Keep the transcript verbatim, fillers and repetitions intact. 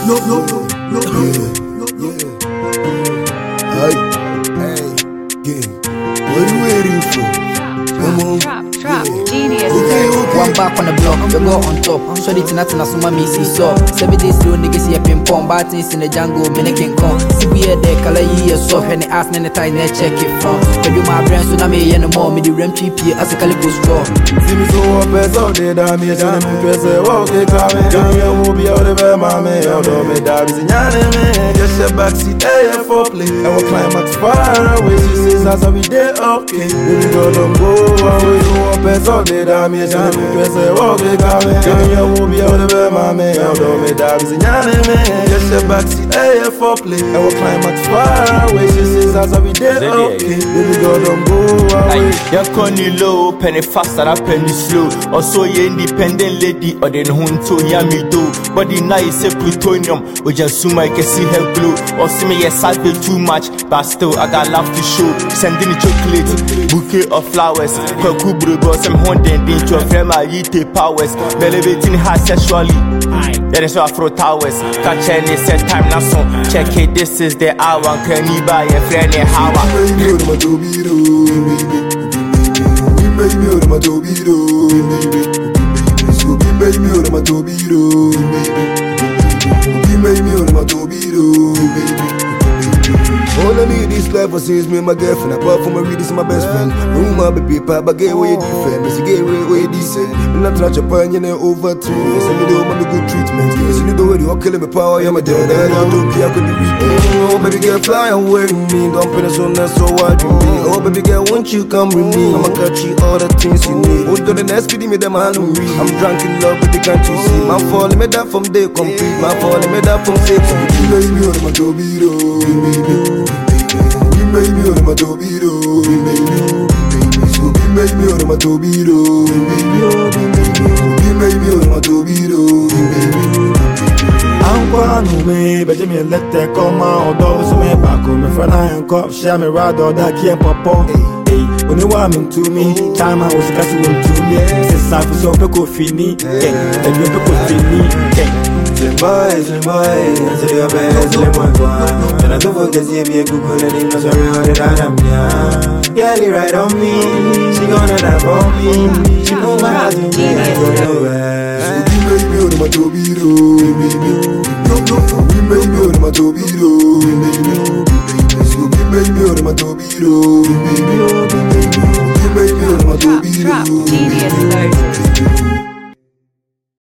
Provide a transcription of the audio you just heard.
no, no, no, no, no, no, yeah. Hey, hey, yeah. What are you waiting for? Come on. Drop, drop, yeah. genius. Okay, okay. One back on the block, you go on top. So the tina tina suma me see so. Seven days slow niggas see a ping pong, but things in the jungle, me king kong. See we at the color ye so when they ask me the time they check it from. But you my brain so na me no more me the rem cheapy as a calico straw. See me so up as all day, damn me, and I'm pressing, walk it, come in, come here, we'll be out of bed, my man, although me dabs in your just a backseat, A F for play. I will climax far away, she says, as we did, okay. Baby girl, don't go away, so up as all day, damn me, and I'm pressing, walk it, come in, come here, we'll be out of bed, my man, although me dabs in your just a backseat, A F for play. I will climax far away, she says, as we did, okay. Baby girl, don't go away. You're calling low, penny fast, and I penny slow. Also, you independent lady, or then hunto, yummy do. But the night is a plutonium, or just soon I can see her glow. Or see me, yes, I feel too much, but still, I got love to show. Sending a chocolate, bouquet of flowers. Kakubru, boss, I'm haunting, into a frame, I eat powers. Elevating her sexually. There is Afro Towers. Catch any set time, now so check it. This is the hour. Can you buy a friend? How Baby, you're my Tobiro, baby. So be baby, you're my Tobiro, baby. Baby, you're my Tobiro, baby. All I need is life for since me and my girlfriend. Apart from my read, this is my best friend. Room my baby, papa, get where you different. Miss get where you decent. I'm not trying to find you over two years. I need all my good treatment. Yes, you know you're killing me power. I'm a dead, I don't care. I couldn't read. Oh, baby, girl, fly away with me. Don't put us on that so wide with me. Oh, baby, girl, won't you come with me? I'ma got you all the things you need. Oh, the next video, me, them hand read. I'm drunk in love, but they can't you see? My falling me that from day complete. My falling me that from six. Baby, you're my Tobiro, baby. Baby, you're my Tobiro, baby. So be baby, you're my Tobiro, baby. Baby, you're my Tobiro, baby. I'm going me, but you let that come out. Those who may back on me, friend, I am cop, share me rather that can't pop. When you want me to me, time I was catching to me. Since I was so pickle fini, and you pickle fini. Slim boy, slim boy, answer your best, slim one. And I don't forget to be a good one, and I'm sorry how did I am ya. Girlie right on me, she gonna die for me. She know my house, and I go nowhere.